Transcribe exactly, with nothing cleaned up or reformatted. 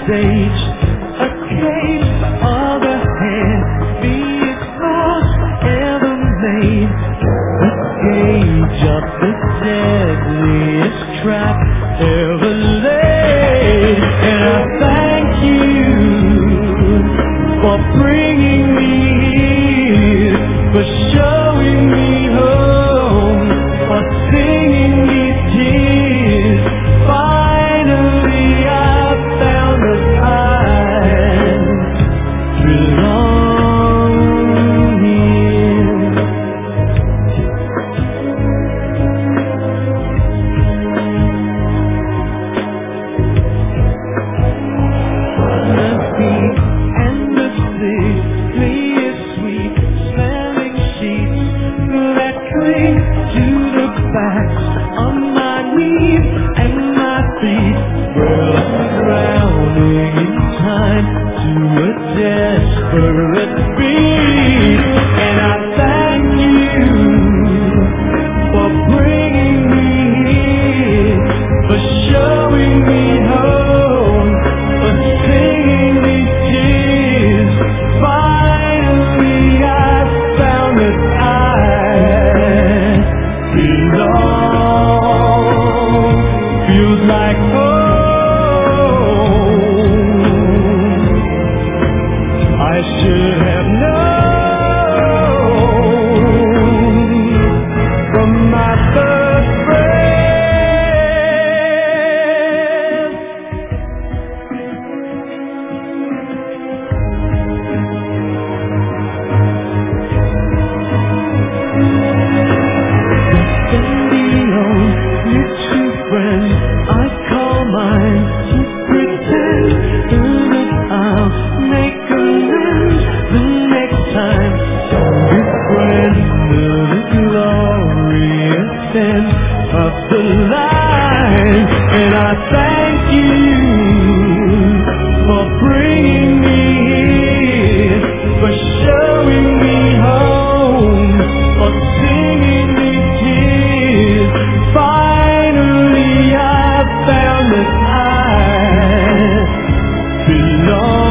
stage, a cage for all the happiest calls ever made, a cage of the deadliest trap ever laid. And I thank you for bringing me here, for showing me home, for singing these tears. Finally I found that I belong here. The beat and the sickliest sweet smelling sheets that cling to the backs on my knees and my feet. Well, I'm drowning in time to a desperate beat. And I thank you for bringing me here, for showing me home, for singing these tears. Finally I found that I belong. Feels like home. I should have known from my first breath. Then the only true friend I call mine to pretend that I'll make amends the next time. Befriend the glorious end of the line. And I thank you for bringing me here, for showing me home, for singing these tears. Finally I found that I belong.